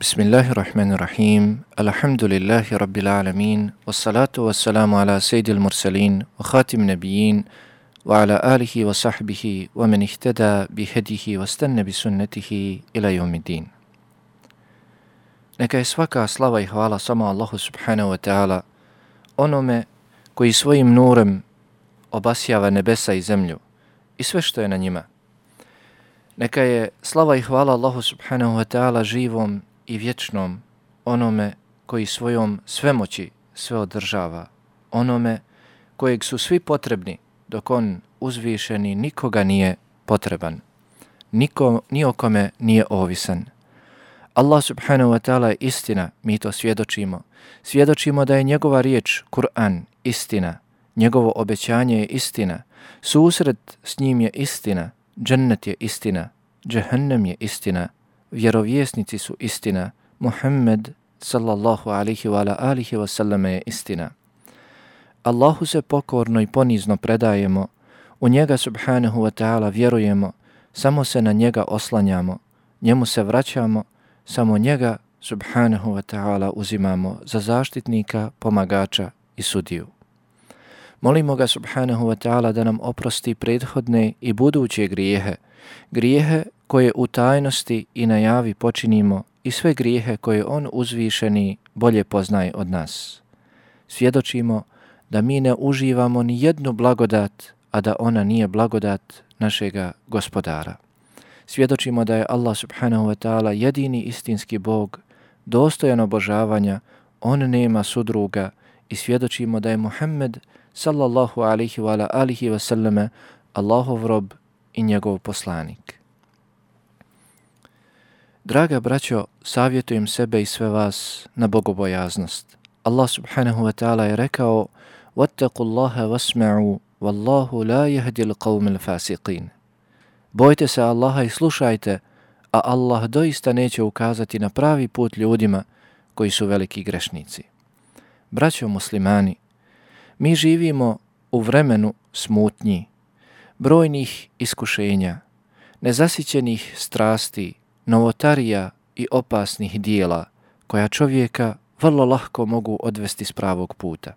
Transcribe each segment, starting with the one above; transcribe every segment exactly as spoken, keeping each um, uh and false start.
Bismillahirrahmanirrahim. Alhamdulillahi rabbil alamin. Wassalatu wassalamu ala sayyidil mursalin wa khatim nabiyyin wa ala alihi wa sahbihi wa man ihtada bihadihi wa stanna bi sunnatihi ila yawmiddin. Neka je svaka slava i hvala samo Allahu subhanahu wa ta'ala, onome koji svojim nurem obasjava nebesa i zemlju i sve što je na njima. Neka je slava i hvala Allahu subhanahu wa ta'ala živom i vječnom, onome koji svojom svemoći sve održava, onome kojeg su svi potrebni, dok on uzvišeni nikoga nije potreban, niko, ni o kome nije ovisan. Allah subhanahu wa ta'ala je istina, mi to svjedočimo. Svjedočimo da je njegova riječ, Kur'an, istina, njegovo obećanje je istina, susret s njim je istina, džennet je istina, džehennem je istina, vjerovjesnici su istina, Muhammed sallallahu alihi wa ala alihi wa sallam je istina. Allahu se pokorno i ponizno predajemo, u njega subhanahu wa ta'ala vjerujemo, samo se na njega oslanjamo, njemu se vraćamo, samo njega subhanahu wa ta'ala uzimamo za zaštitnika, pomagača i sudiju. Molimo ga subhanahu wa ta'ala da nam oprosti prethodne i buduće grijehe, grijehe koje u tajnosti i najavi počinimo i sve grijehe koje on uzvišeni bolje poznaje od nas. Svjedočimo da mi ne uživamo ni jednu blagodat, a da ona nije blagodat našega gospodara. Svjedočimo da je Allah subhanahu wa ta'ala jedini istinski Bog, dostojan obožavanja, on nema sudruga, i svjedočimo da je Muhammed sallallahu alihi wa ala alihi wa sallame Allahov rob i njegov poslanik. Draga braćo, savjetujem sebe i sve vas na bogobojaznost. Allah subhanahu wa ta'ala je rekao: وَاتَّقُوا اللَّهَ وَاسْمَعُوا وَاللَّهُ لَا يَهْدِي الْقَوْمِ الْفَاسِقِينَ. Bojte se Allaha i slušajte, a Allah doista neće ukazati na pravi put ljudima koji su veliki grešnici. Braćo muslimani, mi živimo u vremenu smutnji, brojnih iskušenja, nezasićenih strasti, novotarija i opasnih dijela koja čovjeka vrlo lahko mogu odvesti s pravog puta.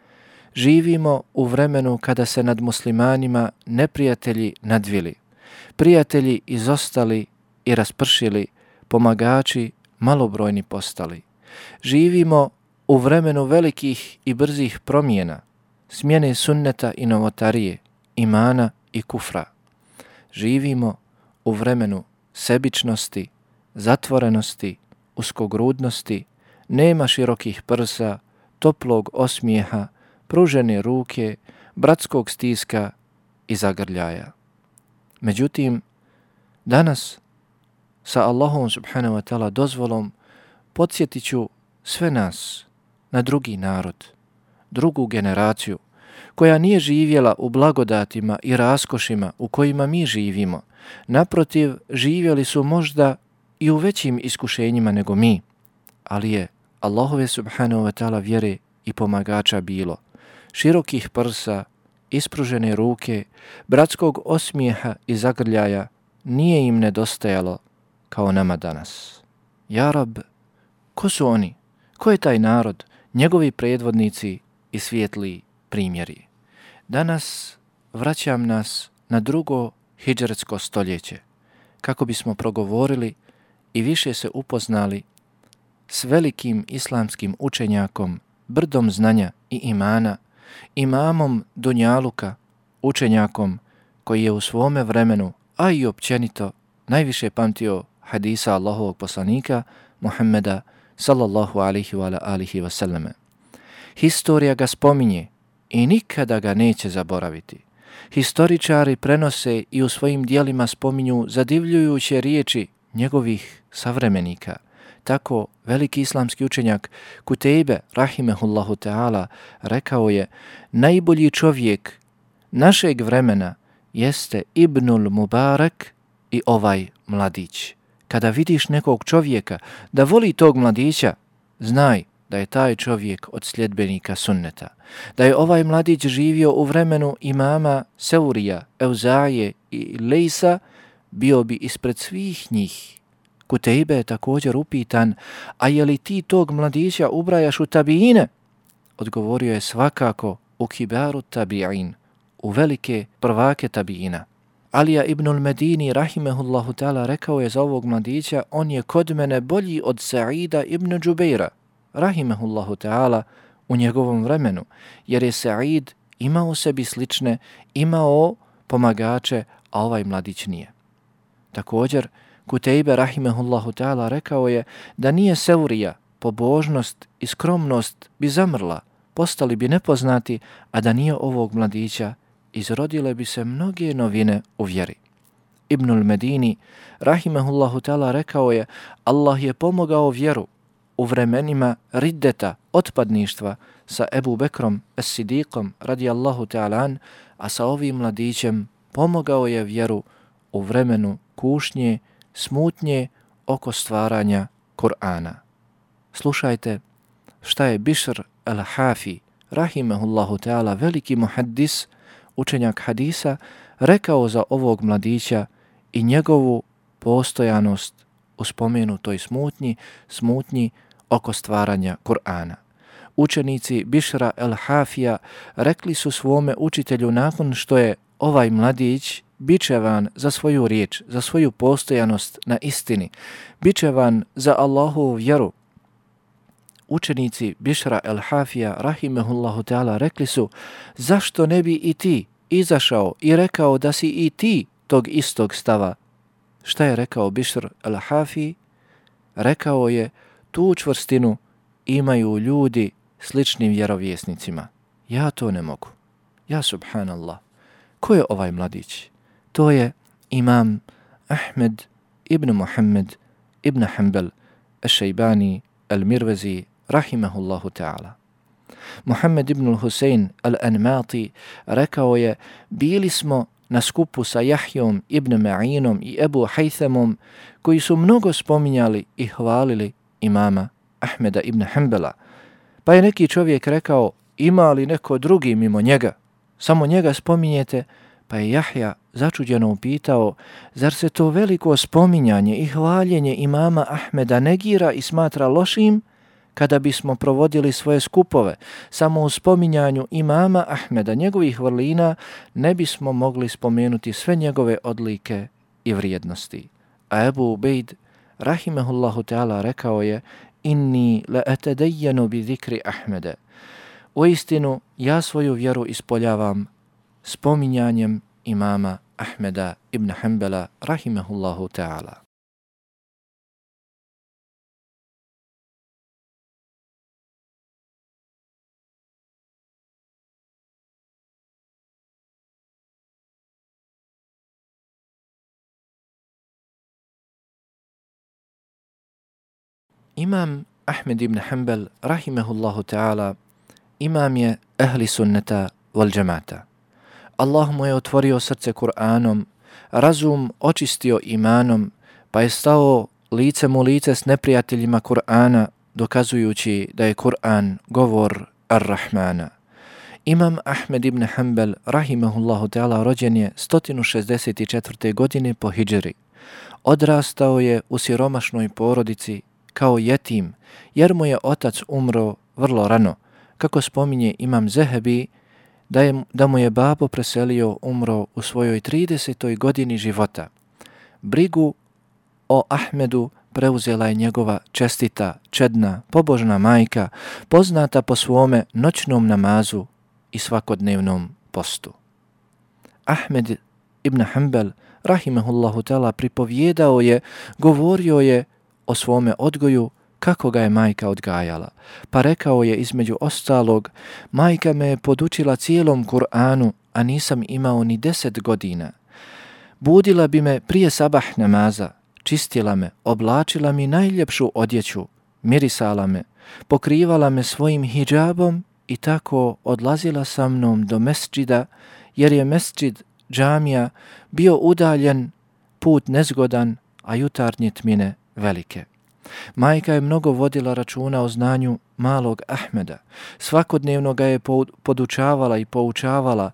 Živimo u vremenu kada se nad muslimanima neprijatelji nadvili, prijatelji izostali i raspršili, pomagači malobrojni postali. Živimo u vremenu velikih i brzih promjena, smjene sunneta i novotarije, imana i kufra. Živimo u vremenu sebičnosti, zatvorenosti, uskogrudnosti, nema širokih prsa, toplog osmijeha, pružene ruke, bratskog stiska i zagrljaja. Međutim, danas sa Allahom subhanahu wa ta'ala dozvolom podsjetit ću sve nas na drugi narod, drugu generaciju koja nije živjela u blagodatima i raskošima u kojima mi živimo. Naprotiv, živjeli su možda i u većim iskušenjima nego mi, ali je Allahove subhanahu wa ta'ala vjere i pomagača bilo, širokih prsa, ispružene ruke, bratskog osmijeha i zagrljaja nije im nedostajalo kao nama danas. Ja Rab, ko su oni? Ko je taj narod, njegovi predvodnici i svijetli primjeri? Danas vraćam nas na drugo hidžretsko stoljeće, kako bismo progovorili i više se upoznali s velikim islamskim učenjakom, brdom znanja i imana, imamom Dunjaluka, učenjakom koji je u svome vremenu, a i općenito, najviše pamtio hadisa Allahovog poslanika Muhammeda sallallahu alihi wa alihi wa sallame. Historija ga spominje i nikada ga neće zaboraviti. Historičari prenose i u svojim dijelima spominju zadivljujuće riječi njegovih savremenika. Tako veliki islamski učenjak Kutejbe rahimehullahu ta'ala rekao je: najbolji čovjek našeg vremena jeste Ibnul Mubarak i ovaj mladić. Kada vidiš nekog čovjeka da voli tog mladića, znaj da je taj čovjek od sljedbenika sunneta, da je ovaj mladić živio u vremenu imama Seurija, Euzaje i Lejsa, bio bi ispred svih njih Kutejbe je također upitan, a je li ti tog mladića ubrajaš u tabiine? Odgovorio je svakako u kibaru tabi'in, u velike prvake tabiina. Alija ibnul Medini, rahimehullahu ta'ala, rekao je za ovog mladića, on je kod mene bolji od Sa'ida ibn Džubeira, rahimehullahu ta'ala, u njegovom vremenu, jer je Sa'id imao sebi slične, imao pomagače, a ovaj mladić nije. Također, Kutejbe, rahimehullahu ta'ala, rekao je da nije Seurija, pobožnost i skromnost bi zamrla, postali bi nepoznati, a da nije ovog mladića, izrodile bi se mnoge novine u vjeri. Ibnul Medini, rahimehullahu ta'ala, rekao je, Allah je pomogao vjeru u vremenima riddeta, otpadništva, sa Ebu Bekrom es-Sidikom radijallahu ta'ala, a sa ovim mladićem pomogao je vjeru u vremenu kušnje, smutnje oko stvaranja Kur'ana. Slušajte šta je Bišr el-Hafi, rahimehullahu ta'ala, veliki muhaddis, učenjak hadisa, rekao za ovog mladića i njegovu postojanost u spomenutoj smutnji, smutnji oko stvaranja Kur'ana. Učenici Bišra el-Hafija rekli su svome učitelju nakon što je ovaj mladić bičevan za svoju riječ, za svoju postojanost na istini, bičevan za Allahovu vjeru. Učenici Bišra el-Hafija, rahimehullahu ta'ala, rekli su, zašto ne bi i ti izašao i rekao da si i ti tog istog stava? Šta je rekao Bišr el-Hafi? Rekao je, tu čvrstinu imaju ljudi sličnim vjerovjesnicima. Ja to ne mogu. Ja, subhanallah. Ko je ovaj mladić? To je imam Ahmed ibn Muhammed ibn Hanbal al-Šejbani al-Mirvezi, rahimahullahu ta'ala. Muhammed ibn Husein al-Anmati rekao je, bili smo na skupu sa Jahjom ibn Ma'inom i Ebu Hajthamom, koji su mnogo spominjali i hvalili imama Ahmeda ibn Hanbala. Pa je neki čovjek rekao, ima li neko drugi mimo njega? Samo njega spominjete? Pa je Jahja začuđeno upitao, zar se to veliko spominjanje i hvaljenje imama Ahmeda negira i smatra lošim, kada bismo provodili svoje skupove samo u spominjanju imama Ahmeda, njegovih vrlina, ne bismo mogli spomenuti sve njegove odlike i vrijednosti. A Ebu Ubejd, rahimehullahu ta'ala, rekao je, inni la atadajjanu bi zikri Ahmede. U istinu, ja svoju vjeru ispoljavam spominjanjem imama Ahmeda ibn Hanbala, rahimehullahu ta'ala. Imam Ahmed ibn Hanbal, rahimehullahu ta'ala, imam je ahli sunneta wal džemata. Allah mu je otvorio srce Kur'anom, razum očistio imanom, pa je stao licem u lice s neprijateljima Kur'ana, dokazujući da je Kur'an govor Ar-Rahmana. Imam Ahmed ibn Hanbal, rahimehullahu ta'ala, rođen je sto šezdeset četvrte godine po hidžri. Odrastao je u siromašnoj porodici kao jetim, jer mu je otac umro vrlo rano. Kako spominje imam Zehebi, da, je, da mu je babo preselio, umro u svojoj tridesetoj godini života. Brigu o Ahmedu preuzela je njegova čestita, čedna, pobožna majka, poznata po svome noćnom namazu i svakodnevnom postu. Ahmed ibn Hanbal, rahimehullahu ta'ala, pripovjedao je, govorio je o svome odgoju, kako ga je majka odgajala. Pa rekao je između ostalog, majka me je podučila cijelom Kur'anu, a nisam imao ni deset godina. Budila bi me prije sabah namaza, čistila me, oblačila mi najljepšu odjeću, mirisala me, pokrivala me svojim hidžabom i tako odlazila sa mnom do mesdžida, jer je mesdžid, džamija, bio udaljen, put nezgodan, a jutarnje tmine velike. Majka je mnogo vodila računa o znanju malog Ahmeda. Svakodnevno ga je podučavala i poučavala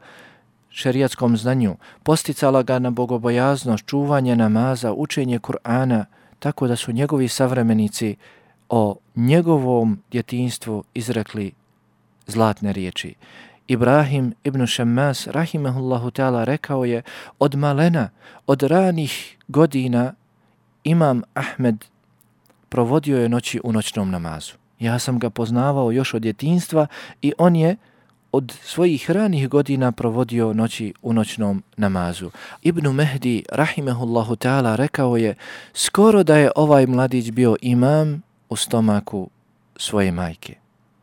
šerijatskom znanju, posticala ga na bogobojaznost, čuvanje namaza, učenje Kur'ana, tako da su njegovi savremenici o njegovom djetinjstvu izrekli zlatne riječi. Ibrahim ibn Šammas, rahimahullahu ta'ala, rekao je, od malena, od ranih godina, Imam Ahmed provodio je noći u noćnom namazu. Ja sam ga poznavao još od djetinjstva i on je od svojih ranih godina provodio noći u noćnom namazu. Ibn Mehdi, rahimahullahu ta'ala, rekao je, skoro da je ovaj mladić bio imam u stomaku svoje majke.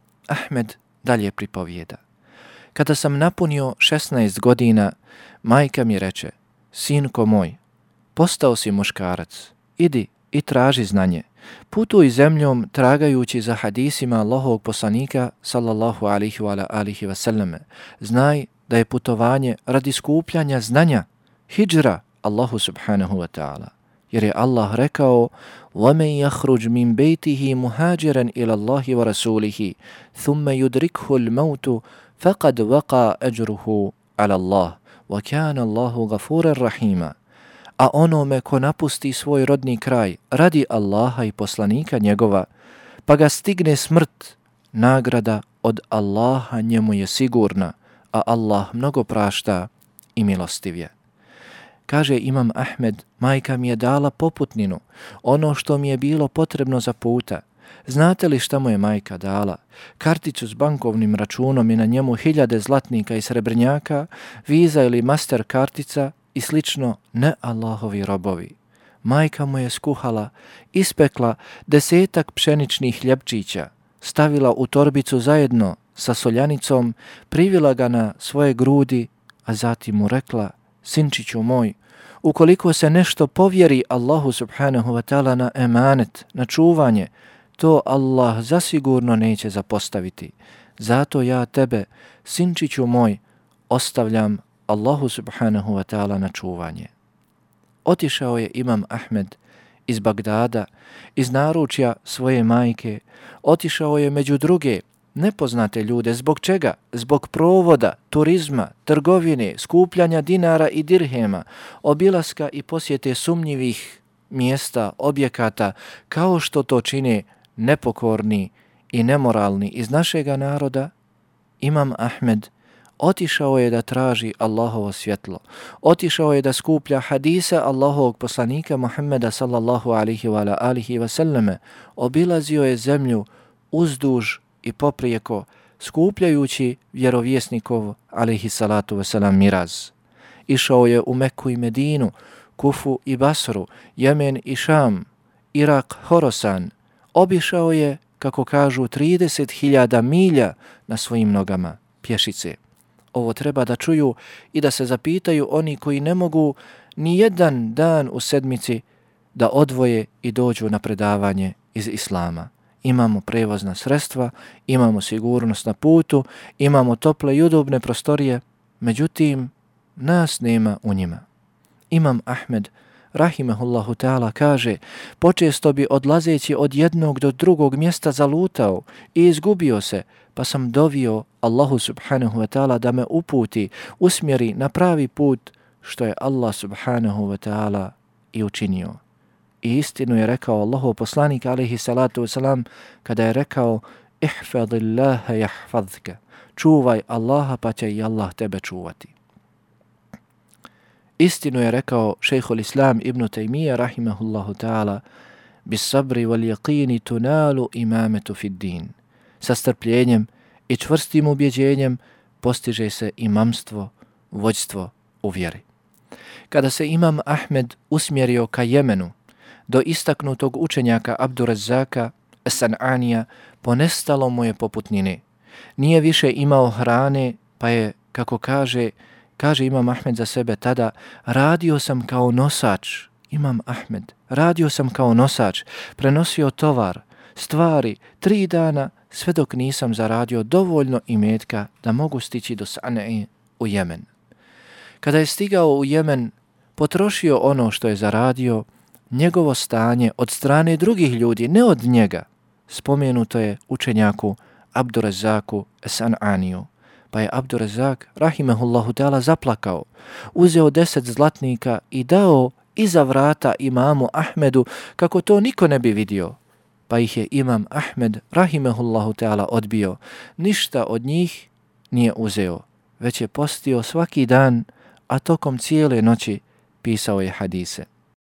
Ahmed dalje pripovijeda. Kada sam napunio šesnaest godina, majka mi reče, sinko moj, postao si muškarac, idi i traži znanje. Putuj zemljom tragajući za hadisima Allahovog poslanika sallallahu alihi wa alihi wa sallame. Znaj da je putovanje radi skupljanja znanja, hidžra Allahu subhanahu wa ta'ala. Jer je Allah rekao, وَمَنْ يَخْرُجْ مِنْ بَيْتِهِ مُهَاجِرًا إِلَى اللَّهِ وَرَسُولِهِ ثُمَّ يُدْرِكْهُ الْمَوْتُ فَقَدْ وَقَى أَجْرُهُ عَلَى اللَّهِ وَكَانَ اللَّهُ غَفُورًا رَحِيمًا. A onome ko napusti svoj rodni kraj radi Allaha i poslanika njegova, pa ga stigne smrt, nagrada od Allaha njemu je sigurna, a Allah mnogo prašta i milostiv je. Kaže Imam Ahmed, majka mi je dala poputninu, ono što mi je bilo potrebno za puta. Znate li šta mu je majka dala? Karticu s bankovnim računom i na njemu hiljade zlatnika i srebrnjaka, viza ili master kartica i slično, ne Allahovi robovi. Majka mu je skuhala, ispekla desetak pšeničnih hljebčića, stavila u torbicu zajedno sa soljanicom, privila ga na svoje grudi, a zatim mu rekla, sinčiću moj, ukoliko se nešto povjeri Allahu subhanahu wa ta'ala na emanet, na čuvanje, to Allah zasigurno neće zapostaviti. Zato ja tebe, sinčiću moj, ostavljam Allahu subhanahu wa ta'ala na čuvanje. Otišao je Imam Ahmed iz Bagdada, iz naručja svoje majke, otišao je među druge nepoznate ljude. Zbog čega? Zbog provoda, turizma, trgovine, skupljanja dinara i dirhema, obilaska i posjete sumnjivih mjesta, objekata, kao što to čine nepokorni i nemoralni iz našega naroda. Imam Ahmed otišao je da traži Allahovo svjetlo. Otišao je da skuplja hadisa Allahovog poslanika Muhammeda sallallahu alihi wa alihi wa sallame. Obilazio je zemlju uzduž i poprijeko, skupljajući vjerovjesnikov alihi salatu wa salam miraz. Išao je u Meku i Medinu, Kufu i Basru, Jemen i Šam, Irak, Horasan. Obišao je, kako kažu, trideset hiljada milja na svojim nogama, pješice. Ovo treba da čuju i da se zapitaju oni koji ne mogu ni jedan dan u sedmici da odvoje i dođu na predavanje iz Islama. Imamo prevozna sredstva, imamo sigurnost na putu, imamo tople i udobne prostorije, međutim, nas nema u njima. Imam Ahmed, rahimahullahu ta'ala, kaže, počesto bi odlazeći od jednog do drugog mjesta zalutao i izgubio se, pa sam dovio Allahu subhanahu wa ta'ala da me uputi, usmjeri na pravi put, što je Allah subhanahu wa ta'ala i učinio. I istinu je rekao Allahov poslanik alejhi salatu vesselam kada je rekao ihfadillaha yahfazka, čuvaj Allaha pa će i Allah tebe čuvati. Istinu je rekao šejhul Islam ibn Tejmija rahimahullahu ta'ala, bis sabri wal yaqini tunalu imametu fid din. Sa strpljenjem i čvrstim ubjeđenjem postiže se imamstvo, vođstvo u vjeri. Kada se Imam Ahmed usmjerio ka Jemenu, do istaknutog učenjaka Abdurezzaka As-San'anija, ponestalo mu je poputnine. Nije više imao hrane, pa je, kako kaže, kaže Imam Ahmed za sebe tada, radio sam kao nosač, Imam Ahmed, radio sam kao nosač, prenosio tovar, stvari, tri dana, sve dok nisam zaradio dovoljno imetka da mogu stići do San'i u Jemen. Kada je stigao u Jemen, potrošio ono što je zaradio, njegovo stanje od strane drugih ljudi, ne od njega, spomenuto je učenjaku Abdurezaku As-San'aniju. Pa je Abdurezak, rahimahullahu ta'ala, zaplakao, uzeo deset zlatnika i dao iza vrata imamu Ahmedu kako to niko ne bi vidio. Pa ih je imam Ahmed, rahimehullahu ta'ala, odbio. Ništa od njih nije uzeo, već je postio svaki dan, a tokom cijele noći pisao je hadise.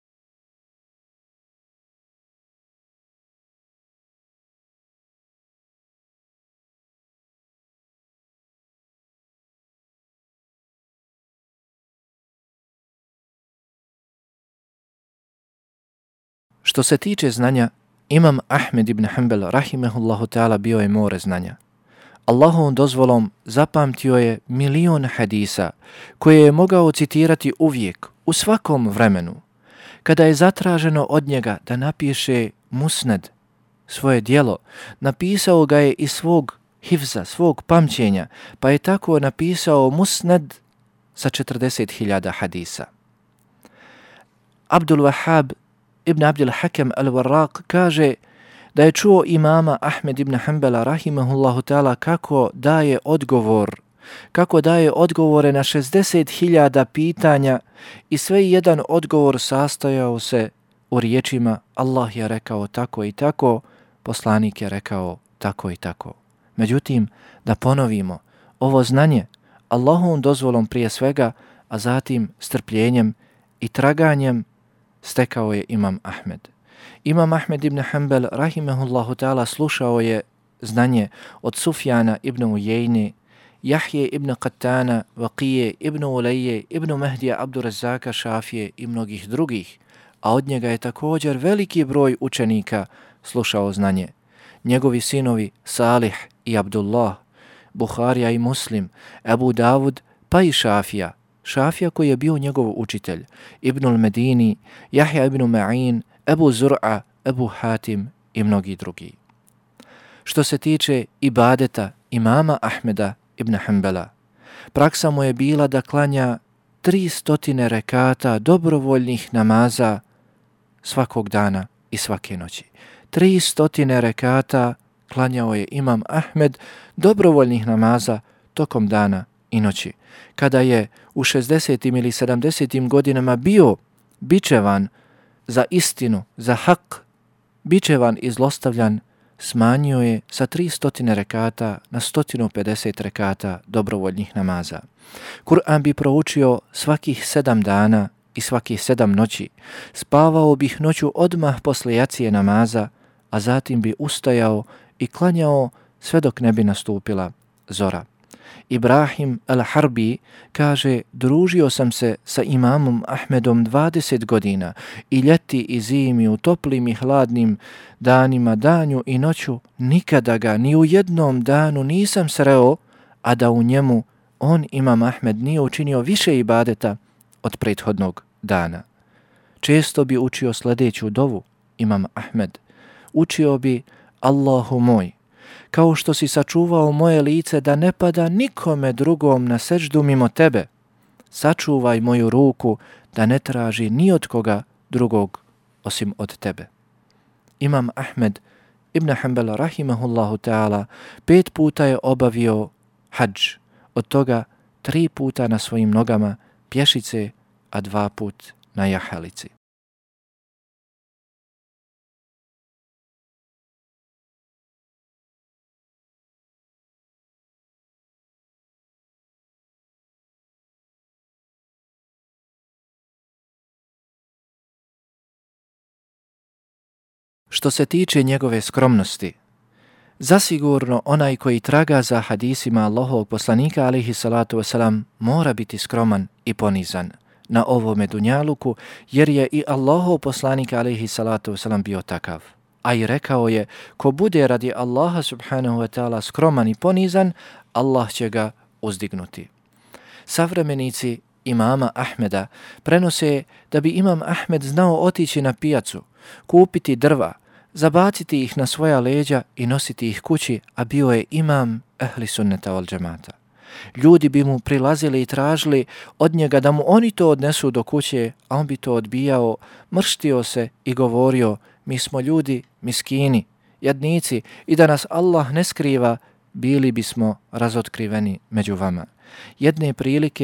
Što se tiče znanja, imam Ahmed ibn Hanbal, rahimehullahu ta'ala, bio je more znanja. Allahovom dozvolom zapamtio je milion hadisa koje je mogao citirati uvijek, u svakom vremenu. Kada je zatraženo od njega da napiše musned, svoje dijelo, napisao ga je iz svog hifza, svog pamćenja, pa je tako napisao musned sa četrdeset hiljada hadisa. Abdul Wahhab ibn Abdul Hakem al-Warraq kaže da je čuo imama Ahmed ibn Hanbala, rahimahullahu ta'ala, kako daje odgovor, kako daje odgovore na šezdeset hiljada pitanja i sve jedan odgovor sastojao se u riječima Allah je rekao tako i tako, poslanik je rekao tako i tako. Međutim, da ponovimo, ovo znanje Allahovom dozvolom prije svega, a zatim strpljenjem i traganjem stekao je imam Ahmed. Imam Ahmed ibn Hanbal, rahimehullahu ta'ala, slušao je znanje od Sufjana ibn Ujejni, Jahje ibn Qattana, Vaqije ibn Ulejje, ibn Mehdija Abdurazaka, Šafije i mnogih drugih, a od njega je također veliki broj učenika slušao znanje. Njegovi sinovi Salih i Abdullah, Buharija i Muslim, Ebu Davud, pa i Šafija, Šafija koji je bio njegov učitelj, Ibnul Medini, Jahja ibn Ma'in, Ebu Zur'a, Ebu Hatim i mnogi drugi. Što se tiče ibadeta imama Ahmeda ibn Hanbala, praksa mu je bila da klanja tri stotine rekata dobrovoljnih namaza svakog dana i svake noći. Tri stotine rekata klanjao je imam Ahmed dobrovoljnih namaza tokom dana i noći. Kada je u šezdesetim ili sedamdesetim godinama bio bičevan za istinu, za hak, bičevan i zlostavljan, smanjio je sa tri stotine rekata na sto pedeset rekata dobrovoljnih namaza. Kur'an bi proučio svakih sedam dana i svakih sedam noći. Spavao bih noću odmah posle jacije namaza, a zatim bi ustajao i klanjao sve dok ne bi nastupila zora. Ibrahim al-Harbi kaže, družio sam se sa imamom Ahmedom dvadeset godina i ljeti i zimi, u toplim i hladnim danima, danju i noću, nikada ga ni u jednom danu nisam sreo, a da u njemu on, imam Ahmed, nije učinio više ibadeta od prethodnog dana. Često bi učio sljedeću dovu, imam Ahmed. Učio bi, Allahu moj, kao što si sačuvao moje lice da ne pada nikome drugom na seždu mimo tebe, sačuvaj moju ruku da ne traži ni od koga drugog osim od tebe. Imam Ahmed ibn Hanbal, rahimahullahu ta'ala, pet puta je obavio hadž, od toga tri puta na svojim nogama pješice, a dva put na jahalici. Što se tiče njegove skromnosti, zasigurno onaj koji traga za hadisima Allahovog poslanika, alejhi salatu vesselam, mora biti skroman i ponizan na ovome dunjaluku, jer je i Allahov poslanik, alejhi salatu vesselam, bio takav. A i rekao je, ko bude radi Allaha subhanahu wa ta'ala skroman i ponizan, Allah će ga uzdignuti. Savremenici imama Ahmeda prenose da bi imam Ahmed znao otići na pijacu, kupiti drva, zabaciti ih na svoja leđa i nositi ih kući, a bio je imam ehli sunneta wal džemata. Ljudi bi mu prilazili i tražili od njega da mu oni to odnesu do kuće, a on bi to odbijao, mrštio se i govorio, mi smo ljudi miskini, jadnici, i da nas Allah ne skriva, bili bismo razotkriveni među vama. Jedne prilike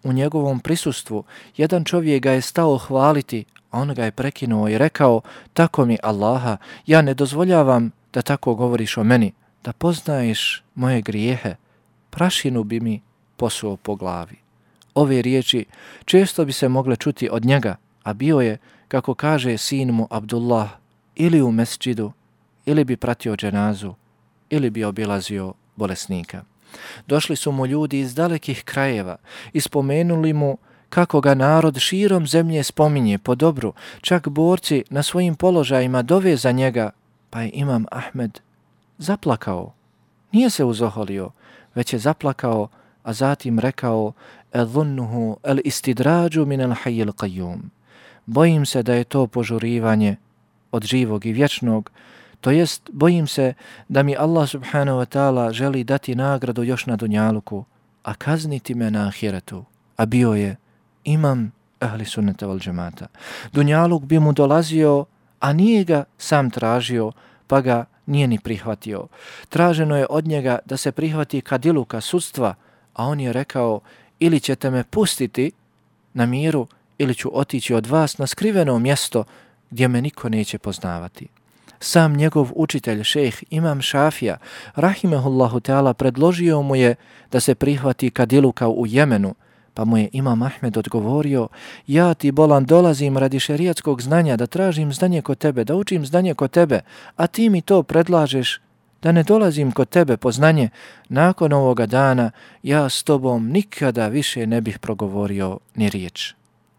u njegovom prisustvu jedan čovjek ga je stao hvaliti, a on ga je prekinuo i rekao, tako mi Allaha, ja ne dozvoljavam da tako govoriš o meni, da poznaješ moje grijehe, prašinu bi mi posuo po glavi. Ove riječi često bi se mogle čuti od njega, a bio je, kako kaže sin mu Abdullah, ili u mesdžidu, ili bi pratio dženazu, ili bi obilazio bolesnika. Došli su mu ljudi iz dalekih krajeva i spomenuli mu kako ga narod širom zemlje spominje po dobru, čak borci na svojim položajima dove za njega, pa je Imam Ahmed zaplakao. Nije se uzoholio, već je zaplakao, a zatim rekao Eظunnuhu el istidrađu min el hayyil qayyum. Bojim se da je to požurivanje od živog i vječnog, to jest bojim se da mi Allah subhanahu wa ta'ala želi dati nagradu još na dunjaluku, a kazniti me na ahiretu. A bio je imam ahli sunnata wal džemata. Dunjaluk bi mu dolazio, a nije ga sam tražio, pa ga nije ni prihvatio. Traženo je od njega da se prihvati kadiluka sudstva, a on je rekao, ili ćete me pustiti na miru, ili ću otići od vas na skriveno mjesto gdje me niko neće poznavati. Sam njegov učitelj, šejh Imam Šafija, rahimehullahu ta'ala, predložio mu je da se prihvati kadiluka u Jemenu, pa mu je Imam Ahmed odgovorio, ja ti bolan dolazim radi šerijatskog znanja, da tražim znanje kod tebe, da učim znanje kod tebe, a ti mi to predlažeš, da ne dolazim kod tebe po znanje, nakon ovoga dana ja s tobom nikada više ne bih progovorio ni riječ.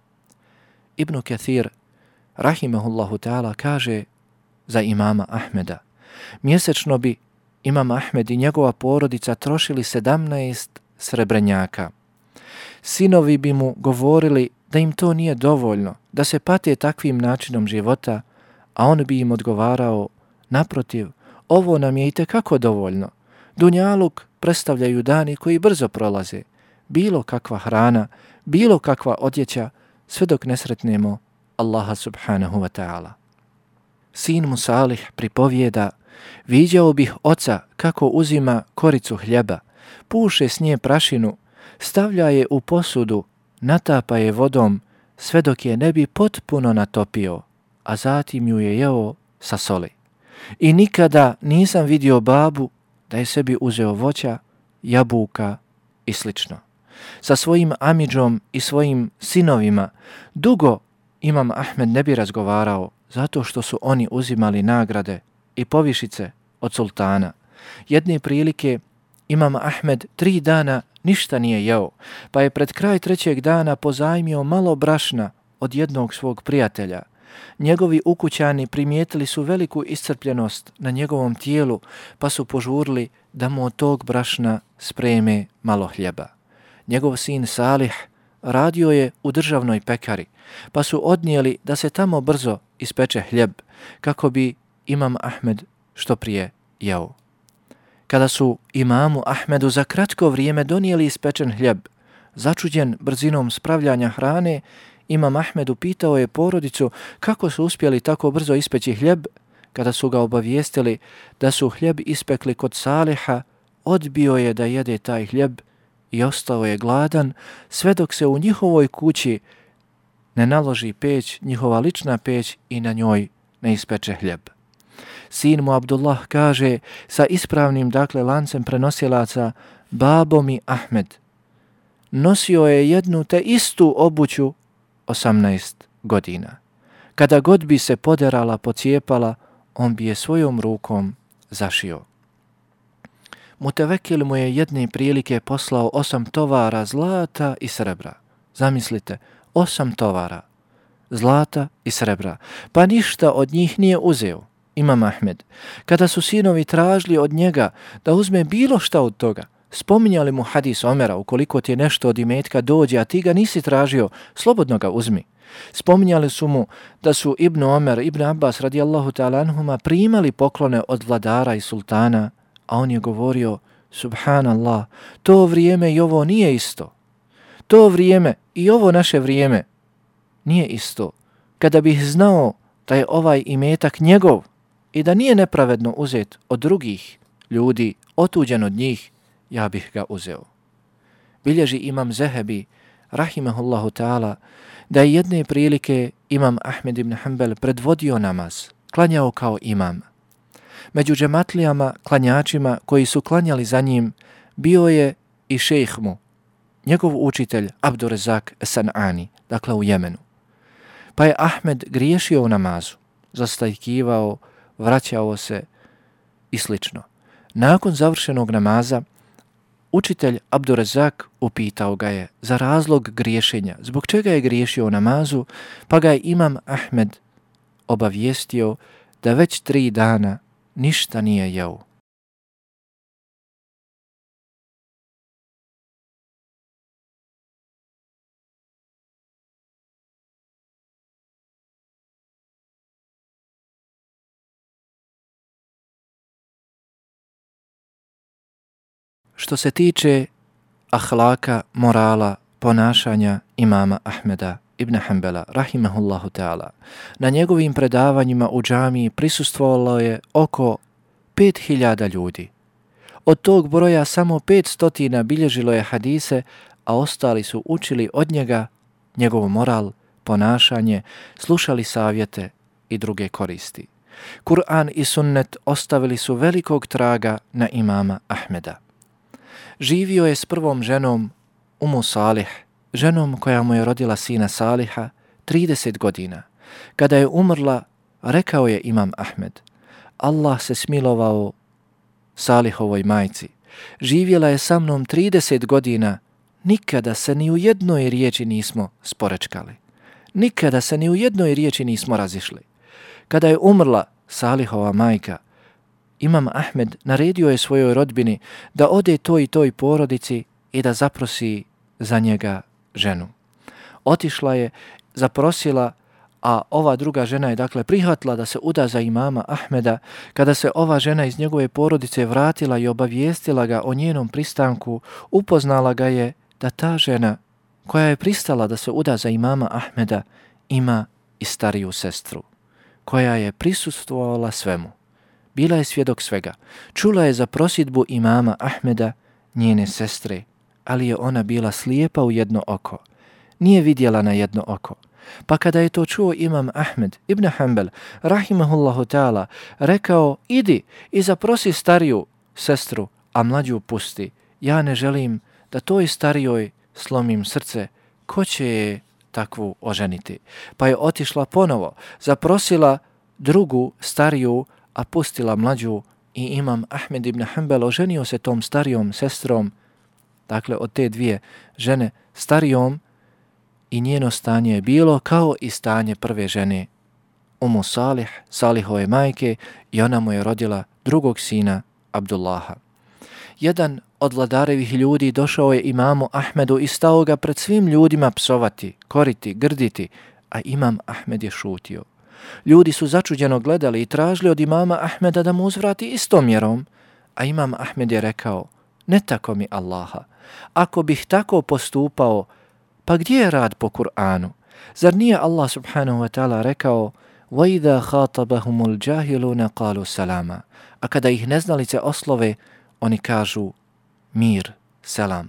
Ibn Kathir, rahimehullahu ta'ala, kaže za imama Ahmeda, mjesečno bi Imam Ahmed i njegova porodica trošili sedamnaest srebrenjaka. Sinovi bi mu govorili da im to nije dovoljno, da se pate takvim načinom života, a on bi im odgovarao, naprotiv, ovo nam je itekako dovoljno. Dunjaluk predstavljaju dani koji brzo prolaze, bilo kakva hrana, bilo kakva odjeća, sve dok ne sretnemo Allaha subhanahu wa ta'ala. Sin mu Salih pripovijeda, viđao bih oca kako uzima koricu hljeba, puše s nje prašinu, stavlja je u posudu, natapa je vodom, sve dok je ne bi potpuno natopio, a zatim ju je jeo sa soli. I nikada nisam vidio babu da je sebi uzeo voća, jabuka i slično. Sa svojim amidžom i svojim sinovima dugo Imam Ahmed ne bi razgovarao, zato što su oni uzimali nagrade i povišice od sultana. Jedne prilike Imam Ahmed tri dana ništa nije jeo, pa je pred kraj trećeg dana pozajmio malo brašna od jednog svog prijatelja. Njegovi ukućani primijetili su veliku iscrpljenost na njegovom tijelu, pa su požurili da mu od tog brašna spreme malo hljeba. Njegov sin Salih radio je u državnoj pekari, pa su odnijeli da se tamo brzo ispeče hljeb, kako bi Imam Ahmed što prije jeo. Kada su imamu Ahmedu za kratko vrijeme donijeli ispečen hljeb, začuđen brzinom spravljanja hrane, Imam Ahmed upitao je porodicu kako su uspjeli tako brzo ispeći hljeb. Kada su ga obavijestili da su hljeb ispekli kod Saliha, odbio je da jede taj hljeb i ostao je gladan sve dok se u njihovoj kući ne naloži peć, njihova lična peć, i na njoj ne ispeče hljeb. Sin mu Abdullah kaže sa ispravnim, dakle, lancem prenosilaca, babo mi Ahmed nosio je jednu te istu obuću osamnaest godina. Kada god bi se poderala, pocijepala, on bi je svojom rukom zašio. Mutevekil mu je jedne prilike poslao osam tovara zlata i srebra. Zamislite, osam tovara zlata i srebra, pa ništa od njih nije uzeo Imam Ahmed. Kada su sinovi tražili od njega da uzme bilo šta od toga, spominjali mu hadis Omera, ukoliko ti nešto od imetka dođe, a ti ga nisi tražio, slobodno ga uzmi. Spominjali su mu da su Ibn Omer, Ibn Abbas radijallahu ta'ala anhuma primali poklone od vladara i sultana, a on je govorio, subhanallah, to vrijeme i ovo nije isto. To vrijeme i ovo naše vrijeme nije isto. Kada bih znao da je ovaj imetak njegov i da nije nepravedno uzet od drugih ljudi, otuđen od njih, ja bih ga uzeo. Bilježi Imam Zehebi, rahimahullahu ta'ala, da je jedne prilike imam Ahmed ibn Hanbel predvodio namaz, klanjao kao imam. Među džematlijama, klanjačima koji su klanjali za njim, bio je i šejh mu, njegov učitelj Abdurezak San'ani, dakle u Jemenu. Pa je Ahmed griješio u namazu, zastajkivao, vraćao se i slično. Nakon završenog namaza, učitelj Abdurezak upitao ga je za razlog griješenja, zbog čega je griješio u namazu, pa ga je imam Ahmed obavijestio da već tri dana ništa nije jeo. Što se tiče ahlaka, morala, ponašanja imama Ahmeda ibn Hanbela, rahimahullahu ta'ala, na njegovim predavanjima u džamiji prisustvovalo je oko pet hiljada ljudi. Od tog broja samo pet stotina bilježilo je hadise, a ostali su učili od njega njegov moral, ponašanje, slušali savjete i druge koristi. Kur'an i sunnet ostavili su velikog traga na imama Ahmeda. Živio je s prvom ženom Umu Salih, ženom koja mu je rodila sina Saliha, trideset godina. Kada je umrla, rekao je imam Ahmed, Allah se smilovao Salihovoj majci. Živjela je sa mnom trideset godina, nikada se ni u jednoj riječi nismo sporečkali. Nikada se ni u jednoj riječi nismo razišli. Kada je umrla Salihova majka, imam Ahmed naredio je svojoj rodbini da ode toj i toj porodici i da zaprosi za njega ženu. Otišla je, zaprosila, a ova druga žena je dakle prihvatila da se uda za imama Ahmeda. Kada se ova žena iz njegove porodice vratila i obavijestila ga o njenom pristanku, upoznala ga je da ta žena koja je pristala da se uda za imama Ahmeda ima i stariju sestru, koja je prisustvovala svemu. Bila je svjedok svega. Čula je za prosidbu imama Ahmeda njene sestre, ali je ona bila slijepa u jedno oko. Nije vidjela na jedno oko. Pa kada je to čuo imam Ahmed ibn Hanbel, rahimahullahu ta'ala, rekao, idi i zaprosi stariju sestru, a mlađu pusti. Ja ne želim da toj starijoj slomim srce. Ko će je takvu oženiti? Pa je otišla ponovo, zaprosila drugu stariju, a pustila mlađu, i imam Ahmed ibn Hanbel oženio se tom starijom sestrom, dakle od te dvije žene starijom, i njeno stanje je bilo kao i stanje prve žene, Umu Salih, Salihove majke, i ona mu je rodila drugog sina, Abdullaha. Jedan od vladarevih ljudi došao je imamu Ahmedu i stao ga pred svim ljudima psovati, koriti, grditi, a imam Ahmed je šutio. Ljudi su začuđeno gledali i tražili od imama Ahmeda da mu uzvrati istom mjerom, a imam Ahmed je rekao, ne tako mi Allaha, ako bih tako postupao, pa gdje je rad po Kur'anu? Zar nije Allah subhanahu wa ta'ala rekao, وَإِذَا خَاطَبَهُمُ الْجَاهِلُونَ قَالُوا سَلَامًا, a kada ih neznalice oslove, oni kažu mir, selam.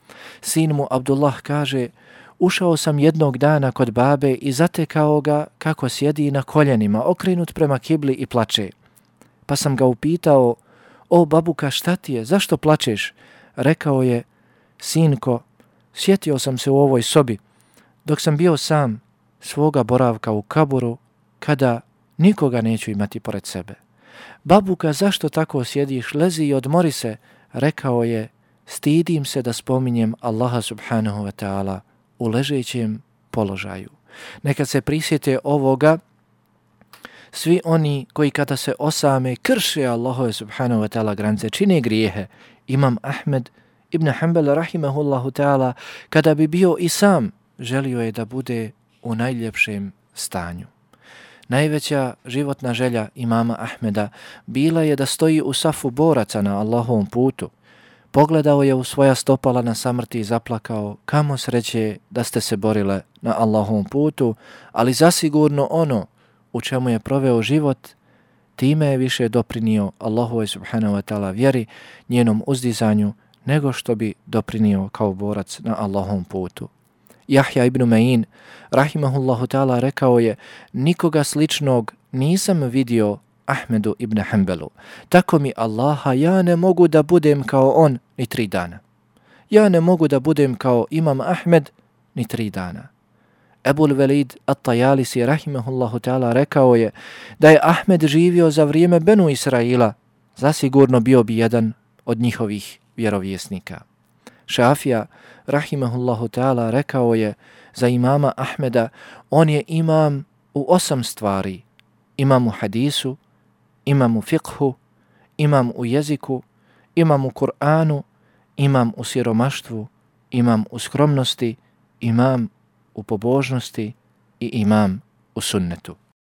Sin mu Abdullah kaže, ušao sam jednog dana kod babe i zatekao ga kako sjedi na koljenima, okrenut prema kibli i plače. Pa sam ga upitao, o babuka, šta ti je, zašto plačeš? Rekao je, sinko, sjetio sam se u ovoj sobi, dok sam bio sam, svoga boravka u kaburu, kada nikoga neću imati pored sebe. Babuka, zašto tako sjediš, lezi i odmori se? Rekao je, stidim se da spominjem Allaha subhanahu wa ta'ala u ležećem položaju. Neka se prisjete ovoga svi oni koji kada se osame krše Allahove subhanahu wa ta'ala granice, čine grijehe. Imam Ahmed ibn Hanbel rahimahullahu ta'ala kada bi bio i sam, želio je da bude u najljepšem stanju. Najveća životna želja imama Ahmeda bila je da stoji u safu boraca na Allahovom putu. Pogledao je u svoja stopala na samrti i zaplakao, kamo sreće da ste se borile na Allahovom putu, ali zasigurno ono u čemu je proveo život, time je više doprinio Allahovoj subhanahu wa ta'ala vjeri, njenom uzdizanju, nego što bi doprinio kao borac na Allahovom putu. Jahja ibn Ma'in, rahimahullahu ta'ala, rekao je: nikoga sličnog nisam vidio Ahmedu ibn Hanbelu. Tako mi Allaha, ja ne mogu da budem kao on ni tri dana. Ja ne mogu da budem kao Imam Ahmed ni tri dana. Ebul Velid at-Tajalisi, rahimahullahu ta'ala, rekao je da je Ahmed živio za vrijeme Benu Israila, zasigurno bio bi jedan od njihovih vjerovjesnika. Šafija, rahimahullahu ta'ala, rekao je za imama Ahmeda: on je imam u osam stvari. Imam u hadisu, imam u fiqhu, imam u jeziku, imam u Kur'anu, imam u siromaštvu, imam u skromnosti, imam u pobožnosti i imam u sunnetu.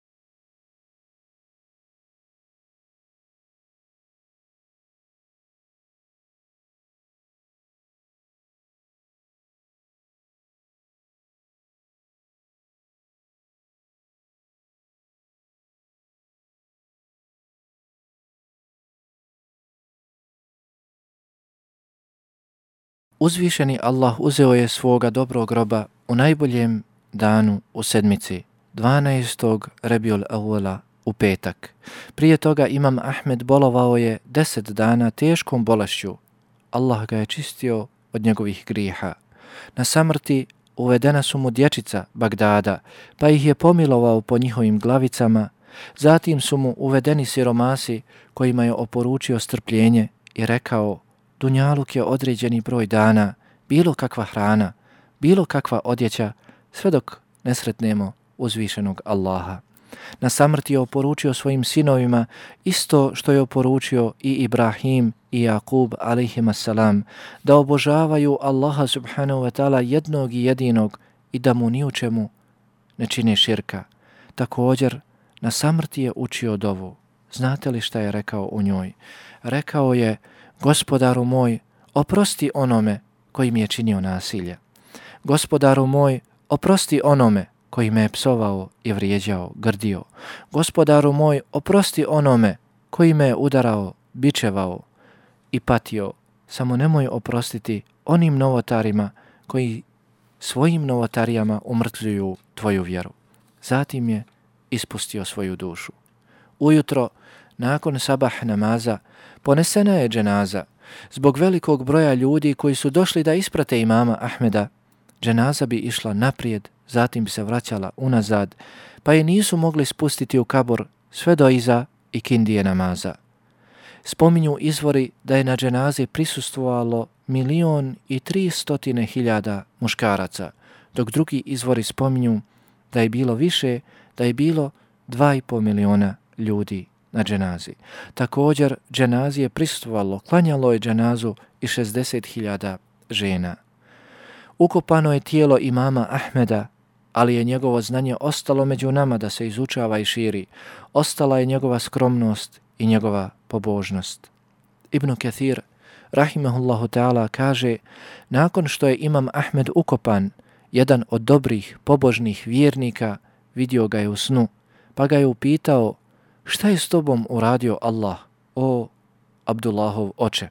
Uzvišeni Allah uzeo je svoga dobrog roba u najboljem danu u sedmici, dvanaestog Rebjul Awwala, u petak. Prije toga Imam Ahmed bolovao je deset dana teškom bolešću. Allah ga je čistio od njegovih grijeha. Na samrti uvedena su mu dječica Bagdada, pa ih je pomilovao po njihovim glavicama. Zatim su mu uvedeni siromasi kojima je oporučio strpljenje i rekao: dunjaluk je određeni broj dana, bilo kakva hrana, bilo kakva odjeća, sve dok ne sretnemo uzvišenog Allaha. Na samrti je oporučio svojim sinovima isto što je oporučio i Ibrahim i Jakub alejhima salam, da obožavaju Allaha subhanahu wa ta'ala jednog i jedinog i da mu ni u čemu ne čine širka. Također, na samrti je učio dovu. Znate li šta je rekao u njoj? Rekao je: Gospodaru moj, oprosti onome koji mi je činio nasilje. Gospodaru moj, oprosti onome koji me je psovao i vrijeđao, grdio. Gospodaru moj, oprosti onome koji me je udarao, bičevao i patio. Samo nemoj oprostiti onim novotarima koji svojim novotarijama umrtljuju tvoju vjeru. Zatim je ispustio svoju dušu. Ujutro, nakon sabah namaza, ponesena je dženaza. Zbog velikog broja ljudi koji su došli da isprate imama Ahmeda, dženaza bi išla naprijed, zatim bi se vraćala unazad, pa je nisu mogli spustiti u kabor sve do iza i kindije namaza. Spominju izvori da je na dženazi prisustvovalo milion i tri stotine hiljada muškaraca, dok drugi izvori spominju da je bilo više, da je bilo dva i pol miliona ljudi na dženazi. Također, dženazi je prisustvovalo, klanjalo je dženazu i šezdeset hiljada žena. Ukopano je tijelo imama Ahmeda, ali je njegovo znanje ostalo među nama da se izučava i širi. Ostala je njegova skromnost i njegova pobožnost. Ibn Kathir, rahimahullahu ta'ala, kaže: nakon što je imam Ahmed ukopan, jedan od dobrih, pobožnih vjernika vidio ga je u snu, pa ga je upitao: šta je s tobom uradio Allah, o Abdullahov oče?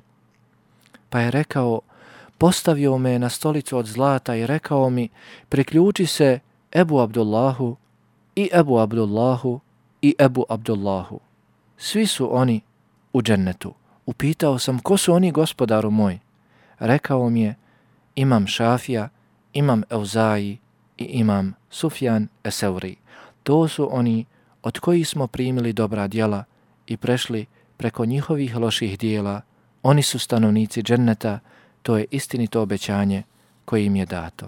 Pa je rekao: postavio me na stolicu od zlata i rekao mi: priključi se Ebu Abdullahu i Ebu Abdullahu i Ebu Abdullahu. Svi su oni u džennetu. Upitao sam: ko su oni, gospodaru moj? Rekao mi je: imam Šafija, imam Euzaji i imam Sufjan Eseuri. To su oni od kojih smo primili dobra djela i prešli preko njihovih loših dijela. Oni su stanovnici dženneta, to je istinito obećanje koje im je dato.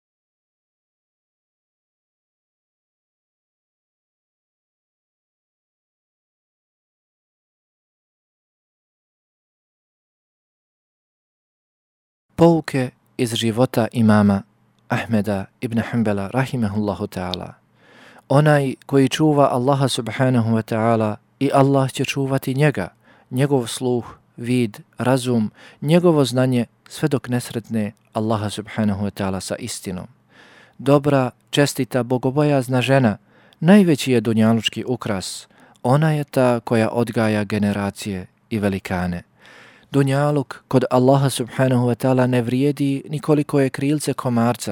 Pouke iz života imama Ahmeda ibn Hanbala, rahimahullahu ta'ala. Onaj koji čuva Allaha subhanahu wa ta'ala, i Allah će čuvati njega, njegov sluh, vid, razum, njegovo znanje, sve dok ne sretne Allaha subhanahu wa ta'ala sa istinom. Dobra, čestita, bogobojazna žena najveći je dunjalučki ukras. Ona je ta koja odgaja generacije i velikane. Dunjaluk kod Allaha subhanahu wa ta'ala ne vrijedi nikoliko je krilce komarca,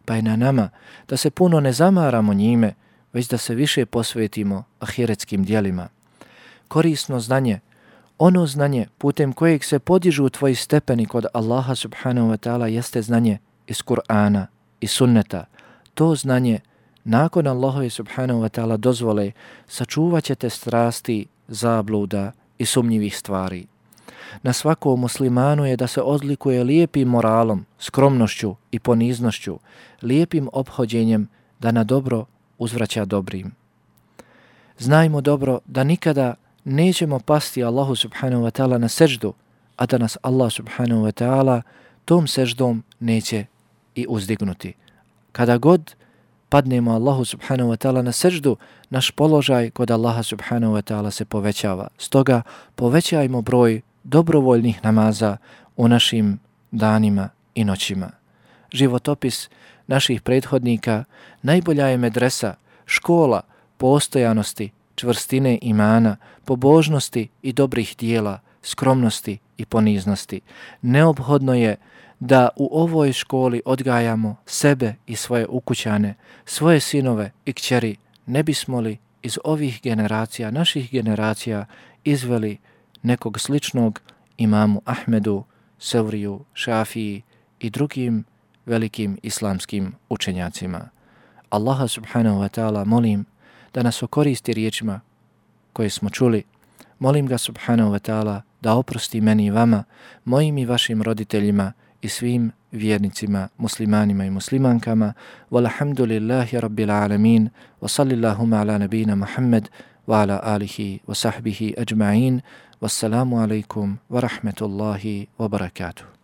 pa je na nama da se puno ne zamaramo njime, već da se više posvetimo ahiretskim djelima. Korisno znanje, ono znanje putem kojeg se podižu tvoji stepeni kod Allaha subhanahu wa ta'ala jeste znanje iz Kur'ana i sunneta. To znanje nakon Allahove subhanahu wa ta'ala dozvole sačuvat ćete strasti, zabluda i sumnjivih stvari. Na svakom muslimanu je da se odlikuje lijepim moralom, skromnošću i poniznošću, lijepim ophođenjem da na dobro uzvraća dobrim. Znajmo dobro da nikada nećemo pasti Allahu subhanahu wa ta'ala na seždu, a da nas Allah subhanahu wa ta'ala tom seždom neće i uzdignuti. Kada god padnemo Allahu subhanahu wa ta'ala na seždu, naš položaj kod Allaha subhanahu wa ta'ala se povećava. Stoga povećajmo broj dobrovoljnih namaza u našim danima i noćima. Životopis naših prethodnika najbolja je medresa, škola postojanosti, čvrstine imana, pobožnosti i dobrih dijela, skromnosti i poniznosti. Neophodno je da u ovoj školi odgajamo sebe i svoje ukućane, svoje sinove i kćeri, ne bismo li iz ovih generacija, naših generacija, izveli nekog sličnog imamu Ahmedu, Sevriju, Šafiji i drugim velikim islamskim učenjacima. Allaha subhanahu wa ta'ala molim da nas okoristi riječima koje smo čuli. Molim ga subhanahu wa ta'ala da oprosti meni i vama, mojim i vašim roditeljima i svim vjernicima, muslimanima i muslimankama. Walhamdulillahi rabbil alamin. Wa sallillahuma ala nabina Muhammad wa ala alihi wa sahbihi ajma'in. Wassalamu alaikum wa rahmetullahi wa barakatuh.